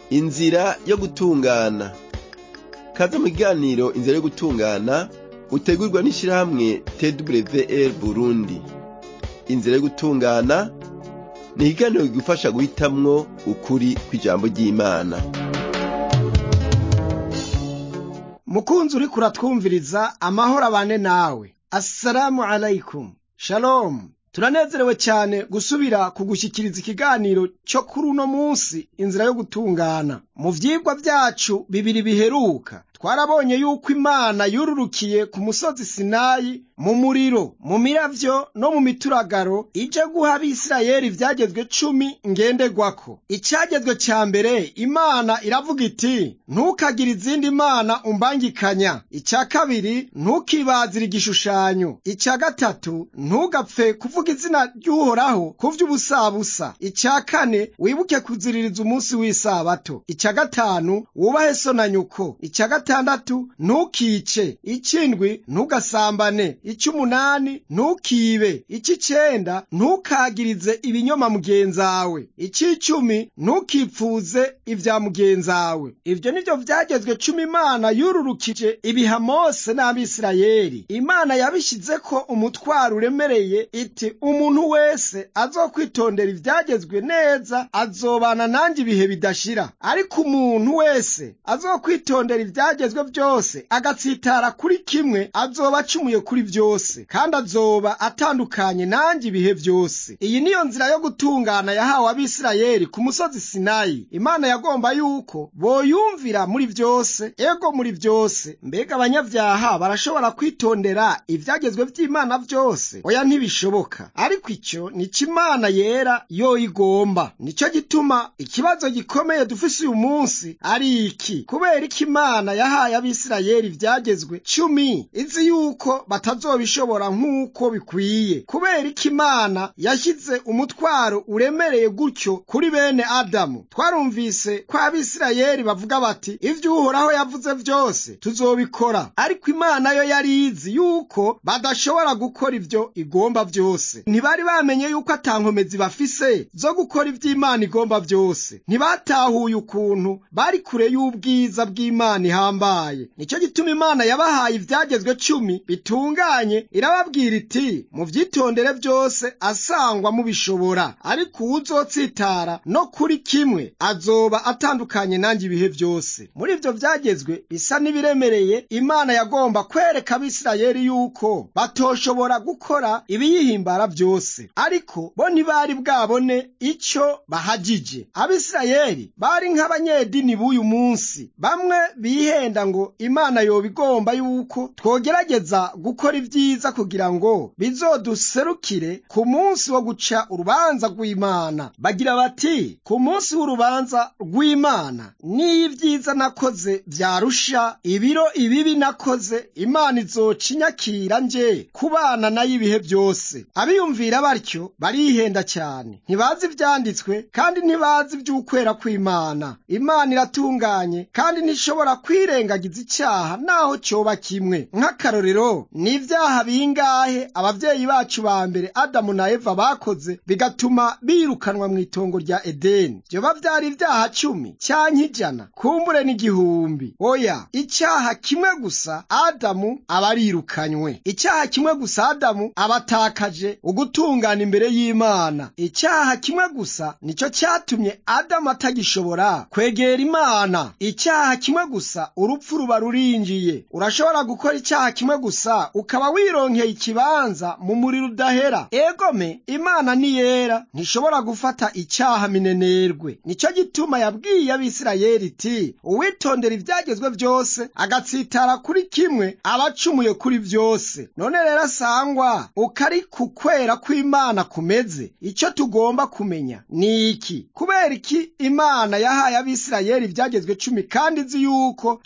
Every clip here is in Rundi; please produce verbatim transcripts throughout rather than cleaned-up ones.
Inzira yo gutungana. Kaze mu kiganiro inzira yo gutungana utegurwa n'ishirahamwe T W R Burundi. Inzira yo gutungana ni ikiganiro kigufasha guhitamwo ukuri kw'ijambo ry'Imana. Mukunzi uriko uratwumviriza, amahoro abane nawe. Assalamu alaikum. Shalom. Turanezerewe cyane gusubira kugushyikiriza ikiganiro cyo kuri uno munsi, inzira yo gutungana. Mu vyigwa vyacu bibiri biheruka twarabonye yuko Imana yururukiye ku musozi Sinayi mu muriro, mu miravyo no mu mituragaro, ije guha Abisirayeli ivyagezwe cumi ngenderwako. Icagezwe ca mbere, Imana iravuga iti ntukagire izindi mana umbangikanya. Ica kabiri, ntukibazire igishushanyo. Ica gatatu, ntugapfe kuvuga izina ry'Uhoraho ku vy'ubusabusa. Ica kane, wibuke kuziririza umunsi w'isabato. Ica gatanu, wubahe so na nyuko. Ica gatandatu, ntukice. Icindwi, ntugasambane. Icy'umunani, ntukibe. Icy'icenda, ntukagirize ibinyoma mugenzawe. Icy'icumi, ntukipfuze ivya mugenzawe. Ivyo nivyo vyagezwe cumi Imana yururukije ibiha Mose n'Abisirayeli. Imana yabishizeko umutwaro uremereye iti umuntu wese azokwitondera ivyagezwe neza azobana nanjye ibihe bidashira, ariko umuntu wese azokwitondera ivyagezwe vyose agatsitara kuri kimwe azoba acumuye kuri vyose, kandi azoba atandukanye nanjye ibihe vyose. Iyi niyo nzira yo gutungana yahawe Abisirayeli ku musozi Sinayi. Imana yagomba yuko boyumvira muri vyose, ego muri vyose. Mbega abanyavyaha barashobora kwitondera ivyagezwe vy'Imana vyose? Oya, ntibishoboka. Ariko ico nico Imana yera yo igomba. Nico gituma ikibazo gikomeye dufise uyu munsi ari iki: kubera iki Imana yahaye Abisirayeli ivyagezwe cumi izi yuko batazobishobora nk'uko bikwiye? Kubera iki Imana yashyize umutwaro uremereye gutyo kuri bene Adamu? Twarumvise ko Abisirayeli bavuga bati ivyo Uhoraho yavuze vyose tuzobikora, ariko Imana yo yari izi yuko badashobora gukora ivyo igomba vyose. Ntibari bamenye yuko atankomezi bafise zo gukora ivyo Imana igomba vyose. Ntibatahuye ukuntu bari kure y'ubwiza bw'Imana ihambaye. Nico gituma Imana yabahaye ivyagezwe cumi bitunganye, irababwira iti muvyitondere vyose asangwa mubishobora, ariko uwuzotsitara no kuri kimwe azoba atandukanye nanjye ibihe vyose. Muri ivyo vyagezwe bisa n'ibiremereye, Imana yagomba kwereka Abisirayeli yuko batoshobora gukora ibiyihimbara vyose, ariko bo ntibari bwabone ico bahajije. Abisirayeli bari nk'abanyedini b'uyu munsi, bamwe bihenda ngo Imana yoba igomba yuko twogerageza gukora ivyiza kugira ngo bizoduserukire ku munsi wo guca urubanza rw'Imana. Bagira bati ku munsi w'urubanza rw'Imana niyo ivyiza nakoze vyarusha ibiro ibibi nakoze, Imana izoca inyakira nje kubana nayo ibihe vyose. Abiyumvira batyo barihenda cyane, ntibazi ivyanditswe kandi ntibazi ivy'ukwera kw'Imana. Imana iratunganye kandi ntishobora kwirengagiza icyaha naho cyoba kimwe. Nk'akarorero, ni ivyaha bingahe abavyeyi bacu ba mbere Adamu na Eva bakoze bigatuma birukanwa mu itongo rya Edeni? Vyoba vyari ivyaha cumi canke ijana, kumbure n'igihumbi? Oya, icyaha kimwe gusa Adamu aba arirukanywe. Icyaha kimwe gusa Adamu abatakaje ugutungana imbere y'Imana. Icyaha kimwe gusa nico cyatumye Adamu atagishobora kwegera Imana. Icyaha kimwe gusa, urupfu ruba rurinjiye. Urashobora gukora icyaha kimwe gusa ukaba wironkeye ikibanza mu muriro udahera. Egome, Imana ni yera, ntishobora gufata icyaha minenerwe. Nico gituma yabwiye Abisirayeli iti uwitondera ivyagezwe vyose agatsitara kuri kimwe aba acumuye kuri vyose. None rero asangwa ukari kukwera kw'Imana kumeze, ico tugomba kumenya ni iki: kubera iki Imana yahaye Abisirayeli ivyagezwe cumi kandi izi yuko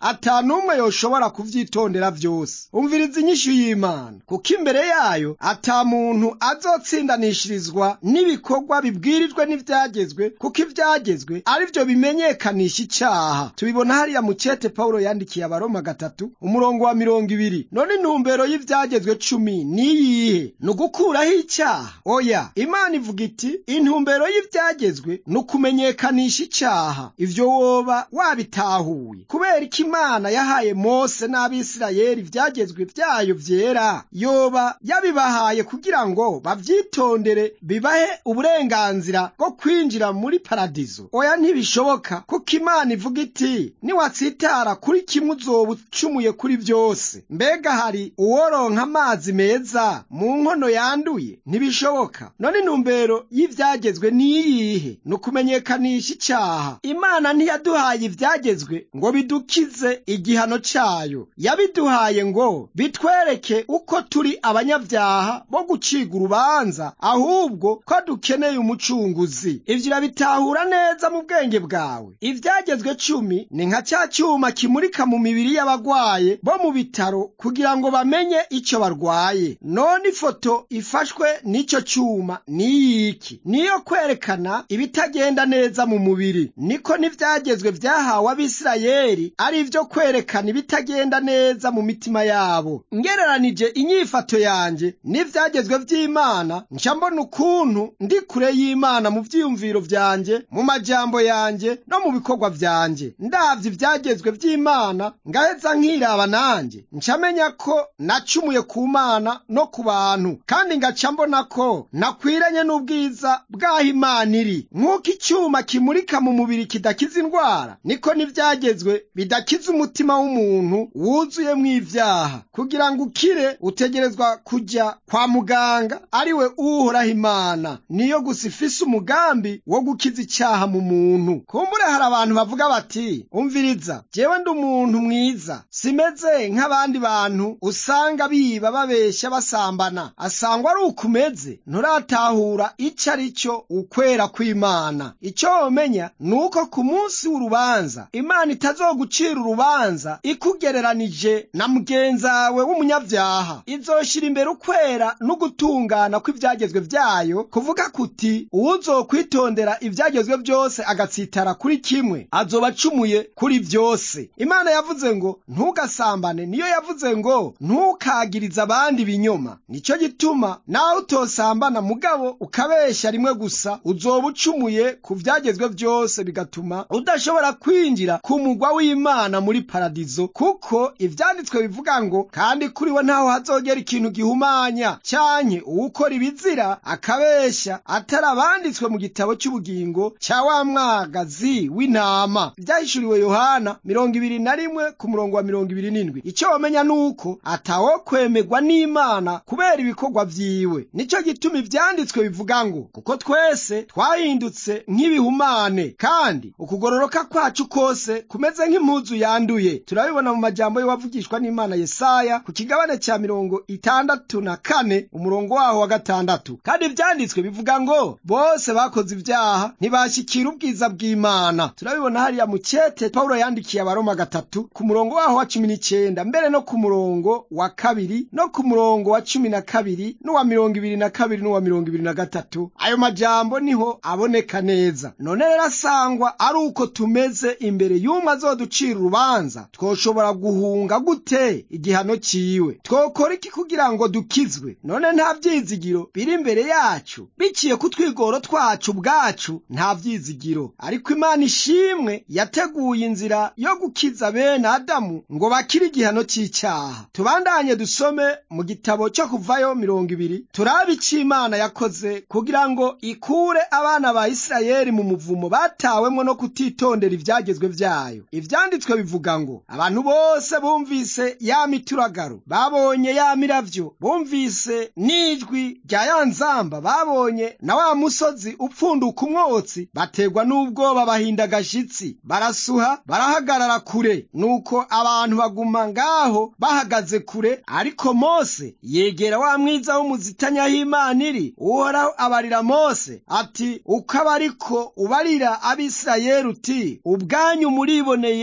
ata n'umwe yoshobora kuvyitondera vyose. Umviriza inyishu y'Imana, kuko imbere yayo ata muntu azotsindanishirizwa n'ibikorwa bibwirijwe n'ivyagezwe, kuko ivyagezwe ari vyo bimenyekanisha icaha. Tubibona hariya mu cete Pawulo yandikiye Abaroma gatatu umurongo wa mirongo ibiri. None intumbero y'ivyagezwe cumi niyihe? Ni ugukuraho icaha? Oya, Imana ivuga iti intumbero y'ivyagezwe ni ukumenyekanisha icaha. Ivyo woba wabitahuye kubera ko Imana yahaye Mose n'Abisirayeli ivyagezwe vyayo vyera, yoba yabibahaye kugira ngo bavyitondere bibahe uburenganzira bwo kwinjira muri paradizo? Oya, ntibishoboka, kuko Imana ivuga iti niwatsitara kuri kimwe uzoba ucumuye kuri vyose. Mbega hari uworonka amazi meza mu nkono yanduye? Ntibishoboka. None intumbero y'ivyagezwe niyihe? Ni ukumenyekanisha icaha. Imana ntiyaduhaye ivyagezwe ngo bidukize igihano cayo, yabiduhaye ngo bitwereke uko turi abanyavyaha bo guciga urubanza, ahubwo ko dukeneye umucunguzi. Ivyo urabitahura neza mu bwenge bwawe. Ivyagezwe cumi ni nka ca cyuma kimurika mu mibiri y'abagwaye bo mu bitaro kugira ngo bamenye ico barwaye. None ifoto ifashwe n'ico cyuma niyiki? Niyo kwerekana ibitagenda neza mu mubiri. Niko n'ivyagezwe vyahawe Abisirayeli ari ivyo kwerekana ibitagenda neza mu mitima yabo. Ngereranije inyifato yanje n'ivyagezwe vy'Imana, nca mbona ukuntu ndi kure y'Imana mu vyiyumviro vyanje, mu majambo yanje no mu bikorwa vyanje. Ndavye ivyagezwe vy'Imana ngaheza nkiraba nanje, nca menya ko nacumuye ku Mana no ku bantu, kandi ngaca mbona ko nakwiranye n'ubwiza bw'aho Imana iri. Nk'uko icyuma kimurika mu mubiri kidakiza indwara, niko n'ivyagezwe bidakiza umutima w'umuntu wuzuyemwo ivyaha. Kugira ngo ukire utegerezwa kuja kwa muganga, ariwe Uhoraho Imana. Niyo gusa ifise umugambi wo gukiza icaha mu muntu. Kumbure hari abantu bavuga bati, umviriza, jewe ndi umuntu mwiza, simeze nk'abandi bantu usanga biba, babesha, basambana. Asangwa ari ukumeze. Nturatahura ico ari cyo ukwera kw'Imana. Ico womenya nuko ku munsi w'urubanza Imana itazogucira urubanza ikugereranije na mugenzawe w'umunyavyaha. Izoshira imbere ukwera n'ugutungana kw'ivyagezwe vyayo, kuvuga kuti uwuzokwitondera ivyagezwe vyose agatsitara kuri kimwe azoba acumuye kuri vyose. Imana yavuze ngo ntugasambane, niyo yavuze ngo ntukagirize abandi ibinyoma. Nico gituma nawe utosambana mugabo ukabesha rimwe gusa, uzoba ucumuye ku vyagezwe vyose, bigatuma udashobora kwinjira ku mugwa w'Imana muri paradizo. Kuko ivyanditswe bivuga ngo kandi kuri we ntaho hazogera ikintu gihumanya canke uwukora ibizira akabesha atarabanditswe mu gitabo cy'ubugingo cya wa mwagazi w'intama. Vyahishuriwe Yohana mirongo ibiri na rimwe ku murongo wa mirongo ibiri n'indwi. Ico wamenya nuko atawo kwemegwa n'Imana kubera ibikorwa vyiwe. Nico gituma ivyanditswe bivuga ngo kuko twese twahindutse nk'ibihumane, kandi ukugororoka kwacu kose kumeze nk'impuzu yanduye. Turabibona mu majambo y'uwavugishwa n'Imana Yesaya ku kigabane cya mirongo itandatu na kane umurongo waho wa gatandatu. Kandi ivyanditswe bivuga ngo bose bakoze ivyaha ntibashikira ubwiza bw'Imana. Turabibona hariya mu cete Pawulo yandikiye Abaroma gatatu ku murongo waho wa cumi n'icenda, mbere no ku murongo wa kabiri no ku murongo wa cumi na kabiri n'uwa mirongo ibiri na kabiri n'uwa mirongo ibiri na gatatu. Ayo majambo niho aboneka neza. None rero asangwa ari uko tumeze imbere y'umwe azoducira urubanza, twoshobora guhunga gute igihano ciwe? Twokora iki kugira ngo dukizwe? None nta vyizigiro biri imbere yacu, biciye ku twigoro twacu ubwacu nta vyizigiro. Ariko Imana ishimwe yateguye inzira yo gukiza bene Adamu ngo bakire igihano c'icyaha. Tubandanye dusome mu gitabo cyo Kuvayo mirongo ibiri, turabe ico Imana yakoze kugira ngo ikure abana ba Isirayeli mu muvumo batawemwo no kutitondera ivyagezwe vyayo. Ivyanditswe bivuga ngo abantu bose bumvise ya mituragaro, babonye ya miravyo, bumvise n'ijwi rya ya nzamba, babonye na wa musozi upfunduka umwotsi, bategwa n'ubwoba bahinda agashitsi, barasuha barahagarara kure. Nuko abantu baguma ngaho bahagaze kure, ariko Mose yegera wa mwiza w'umuzitanya y'Imana iri. Uhoraho abarira Mose ati, uko abariko ubarira Abisirayeli uti, ubwanyu muriboneye ko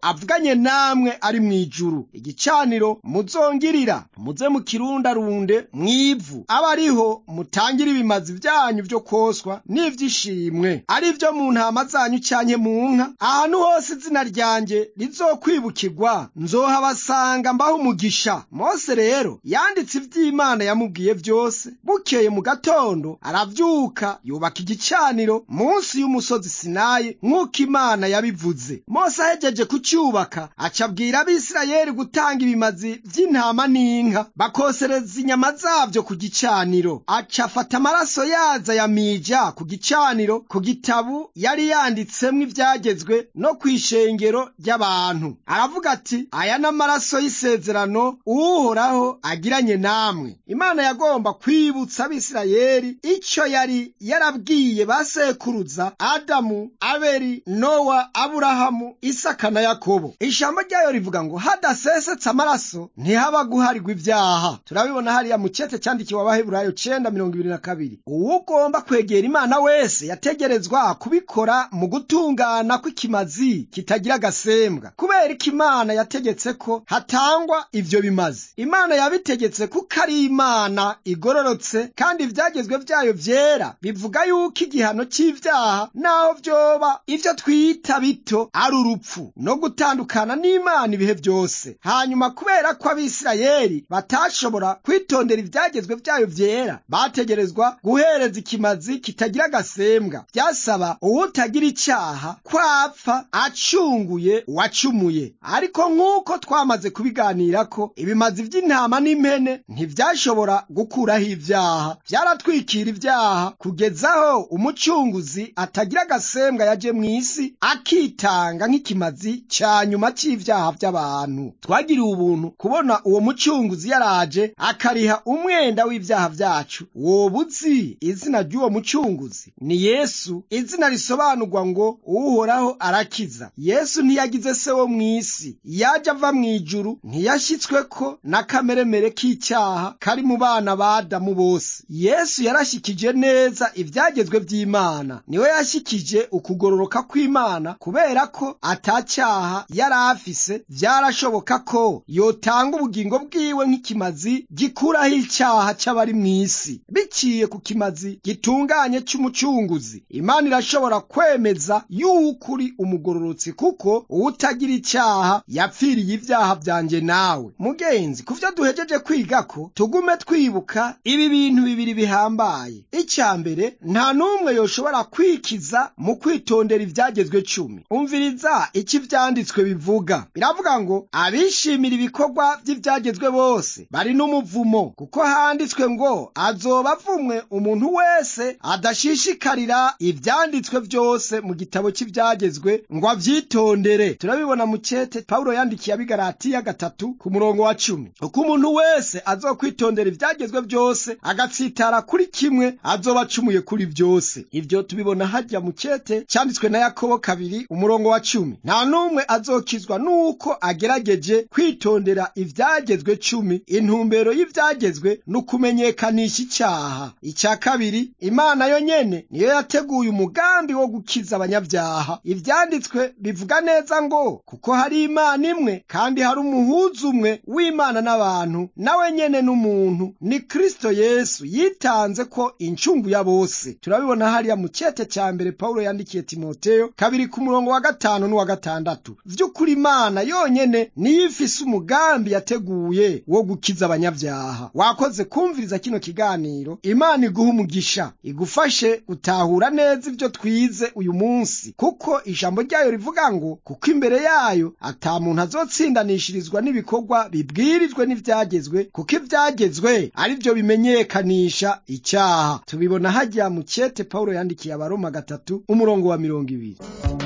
avuganye namwe ari mw'ijuru. Igicaniro muzongirira muze mukirundarunde mw'ivu, aba ariho mutangira ibimazi vyanyu vyo koswa n'ivy'ishimwe, ari vyo mu ntama zanyu canke mu nka. Ahantu hose izina ryanje rizokwibukirwa nzohabasanga mbaho umugisha. Mose rero yanditse ivy'Imana yamubwiye vyose. Bukeye mu gatondo aravyuka yubaka igicaniro munsi y'umusozi Sinayi nk'uko Imana yabivuze. Mose ahejeje kucyubaka aca abwira Abisirayeli gutanga ibimazi vy'intama n'inka, bakosereza inyama zavyo ku gicaniro. Aca afata amaraso yaza yamija ku gicaniro, ku gitabu yari yanditsemwo ivyagezwe no kw'ishengero ry'abantu. Aravuga ati, aya n'amaraso y'isezerano Uhoraho agiranye namwe. Imana yagomba kwibutsa Abisirayeli ico yari yarabwiye basekuruza Adamu, Abeli, Nowa, Aburahamu, Isaka na Yakobo. Ijambo ryayo rivuga ngo hadasesetse amaraso ntihaba guharirwa ivyaha. Turabibona hariya mu cete cyandikiwe Abaheburayo cenda mirongo ibiri na kabiri. Uwugomba kwegera Imana wese yategerezwa kubikora mu gutungana kw'ikimazi kitagira agasembwa, kubera ko Imana yategetse ko hatangwa ivyo bimazi. Imana yabitegetse kuko ari Imana igororotse, kandi ivyagezwe vyayo vyera bivuga yuko igihano c'ivyaha naho vyoba ivyo twita bito ari urupfu no gutandukana n'Imana ibihe vyose. Hanyuma kubera ko Abisirayeli batashobora kwitondera ivyagezwe vyayo vyera, bategerezwa guhereza ikimazi kitagira agasembwa. Vyasaba uwutagira icaha kwapfa acunguye uwacumuye. Ariko nk'uko twamaze kubiganirako, ibimazi vy'intama n'impene ntivyashobora gukuraho ivyaha, vyaratwikira ivyaha kugezaho umucunguzi atagira agasembwa yaje mw'isi akitanga nk'ikimazi ca nyuma c'ivyaha vy'abantu. Twagiriwe ubuntu kubona uwo mucunguzi yaraje akariha umwenda w'ivyaha vyacu. Woba uzi izina ry'uwo mucunguzi? Ni Yesu, izina risobanurwa ngo Uhoraho arakiza. Yesu ntiyagize se wo mw'isi, yaje ava mw'ijuru, ntiyashitsweko n'akameremere k'icyaha kari mu bana ba Adamu bose. Yesu yarashikije neza ivyagezwe vy'Imana, niwe yashikije ukugororoka kw'Imana. Kubera ko atacyaha yari afise, vyarashoboka ko yotanga ubugingo bwiwe nk'ikimazi gikuraho icyaha c'abari mw'isi. Biciye ku kimazi gitunganye c'umucunguzi, Imana irashobora kwemeza yuko uri umugororotsi, kuko uwutagira icyaha yapfiriye ivyaha vyanje nawe. Mugenzi, kuvyo duhejeje kwigako tugume twibuka ibi bintu bibiri bihambaye. Icya mbere, nta numwe yoshobora kwikiza mu kwitondera ivyagezwe cumi. Umviriza iki vyanditswe bivuga. Biravuga ngo abishimira ibikorwa vy'ivyagezwe bose bari n'umuvumo, kuko handitswe ngo azoba avumwe umuntu wese adashishikarira ivyanditswe vyose mu gitabo cy'ivyagezwe ngo avyitondere. Turabibona mu cete Paulo yandikiye Abigalatiya gatatu ku murongo wa cumi. Uko umuntu wese azokwitondera ivyagezwe vyose agatsitara kuri kimwe, azoba acumuye kuri vyose. Ivyo tubibona hajya mu cete cyanditswe na Yakobo kabiri umurongo wa cumi. Nta numwe azokizwa nuko agerageje kwitondera ivyagezwe cumi. Intumbero y'ivyagezwe nukumenyekanisha icyaha. Icya kabiri, Imana yo nyene niyo yateguye umugambi wo gukiza abanyabyaha. Ivyanditswe bivuga neza ngo kuko hari Imana imwe kandi hari umuhuza umwe w'Imana n'abantu, nawe nyene n'umuntu, ni Kristo Yesu, yitanze ko incungu ya bose. Turabibona hariya mu cete cya mbere Paulo yandikiye Timoteyo kabiri ku murongo wa gatanu n'uwa gatandatu. Vy'ukuri Imana yonyene niyo ifise umugambi yateguye wo gukiza abanyabyaha. Wakoze kumviriza kino kiganiro. Imana iguha umugisha, igufashe utahura neza ivyo twize uyu munsi, kuko ijambo ryayo rivuga ngo kuko imbere yayo ata muntu azotsindanishirizwa n'ibikorwa bibwirijwe n'ivyagezwe, kuko ivyagezwe ari vyo bimenyekanisha icyaha. Tubibona hajya mu cete Paulo yandikiye Abaroma gatatu umurongo wa mirongo ibiri.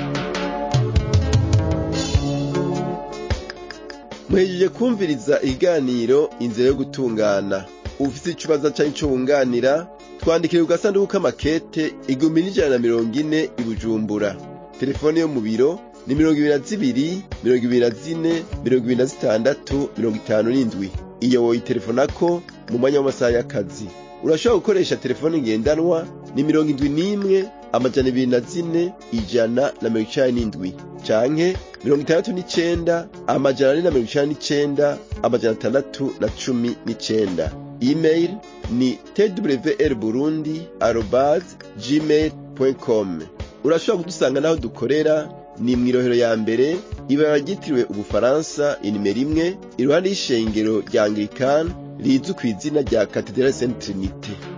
Muhejeje kumviriza ikiganiro inzira yo gutungana. Ufise ikibazo canke ico wunganira, twandikire ku gasanduku k'amakete igihumbi n'ijana na mirongo ine i Bujumbura. Telefone yo mu biro ni mirongo ibiri na zibiri mirongo ibiri na zine mirongo ibiri na zitandatu mirongo itanu n'indwi. Iyo woyitelefonako mu mwanya w'amasaha y'akazi. urashobora gukoresha telefone ngendanwa ni mirongo indwi n'imwe amajana ibiri na zine ijana na mirongo icenda n'indwi canke mirongo itandatu n'icenda amajana ane na mirongo icenda n'icenda amajana atandatu na cumi n'icenda. Email ni t w r burundi arobase gmail dot com. Urashobora kudusanga naho dukorera ni mw'irohero ya mbere ibara ryitiriwe Ubufaransa inimero imwe iruhande y'ishengero rya Anglikani rizwi kw'izina rya Cathedrale Sainte Trinité.